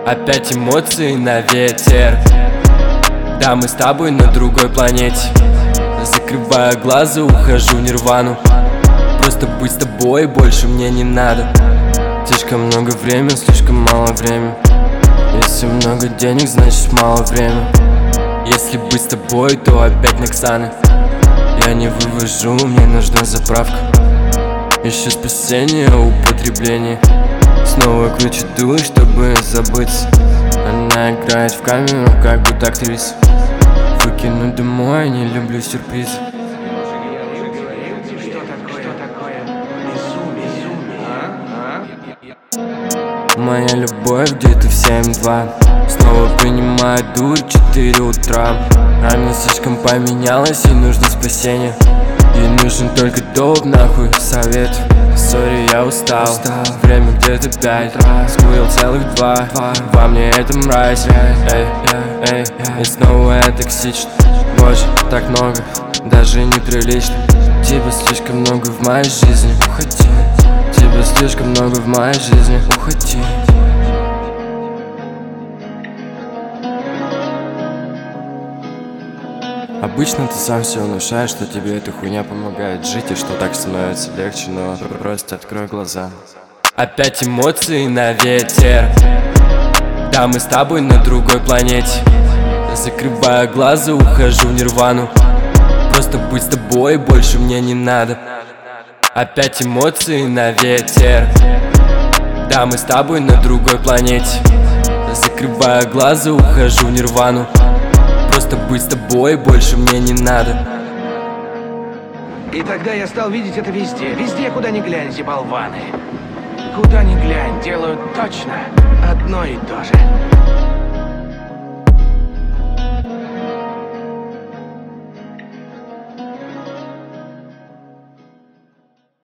Опять эмоции на ветер. Да, мы с тобой на другой планете. Закрывая глаза, ухожу в нирвану. Просто быть с тобой больше мне не надо. Слишком много времени, слишком мало времени. Если много денег, значит мало времени. Если быть с тобой, то опять Ноксаны. Я не вывожу, мне нужна заправка. Ищу спасение, употребление. Снова кручу дуло, чтобы забыться. Она играет в камеру, как будто актриса. Выкину домой, не люблю сюрпризы. Моя любовь где-то в 7-2. Снова принимаю дурь 4 утра. Она слишком поменялась, ей нужно спасение. Ей нужен только доп, нахуй совет. Сори, я устал. Время где-то 5. Скурил целых 2. Во мне это мразь. И снова я токсичен. Боже, так много, даже неприлично. Тебя слишком много в моей жизни. Уходи. Тебя слишком много в моей жизни. Уходи. Обычно ты сам все внушаешь, что тебе эта хуйня помогает жить, и что так становится легче, но просто открой глаза. Опять эмоции на ветер. Да, мы с тобой на другой планете. Закрывая глаза, ухожу в нирвану. Просто быть с тобой больше мне не надо. Опять эмоции на ветер. Да, мы с тобой на другой планете. Закрывая глаза, ухожу в нирвану. Просто быть с тобой больше мне не надо. И тогда я стал видеть это везде. Везде, куда ни глянь, эти болваны. Куда ни глянь, делают точно одно и то же.